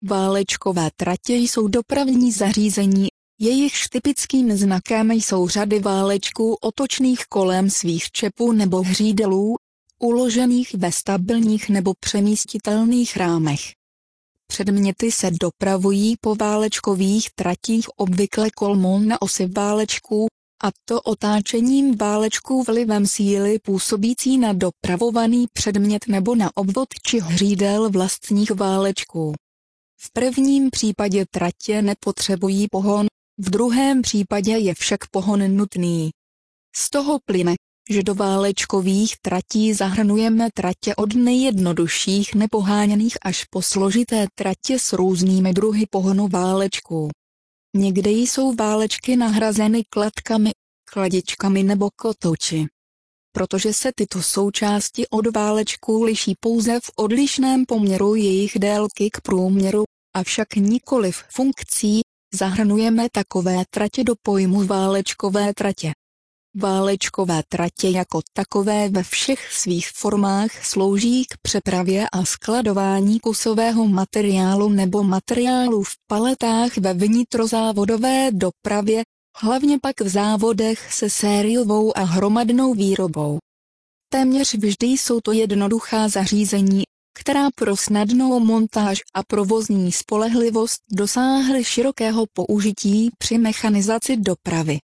Válečkové tratě jsou dopravní zařízení, jejichž typickým znakem jsou řady válečků otočných kolem svých čepů nebo hřídelů, uložených ve stabilních nebo přemístitelných rámech. Předměty se dopravují po válečkových tratích obvykle kolmou na osi válečků, a to otáčením válečků vlivem síly působící na dopravovaný předmět nebo na obvod či hřídel vlastních válečků. V prvním případě tratě nepotřebují pohon, v druhém případě je však pohon nutný. Z toho plyne, že do válečkových tratí zahrnujeme tratě od nejjednodušších nepoháněných až po složité tratě s různými druhy pohonu válečků. Někde jsou válečky nahrazeny kladkami, chladičkami nebo kotouči. Protože se tyto součásti od válečků liší pouze v odlišném poměru jejich délky k průměru, avšak nikoliv funkcí, zahrnujeme takové tratě do pojmu válečkové tratě. Válečkové tratě jako takové ve všech svých formách slouží k přepravě a skladování kusového materiálu nebo materiálu v paletách ve vnitrozávodové dopravě, hlavně pak v závodech se sériovou a hromadnou výrobou. Téměř vždy jsou to jednoduchá zařízení, která pro snadnou montáž a provozní spolehlivost dosáhly širokého použití při mechanizaci dopravy.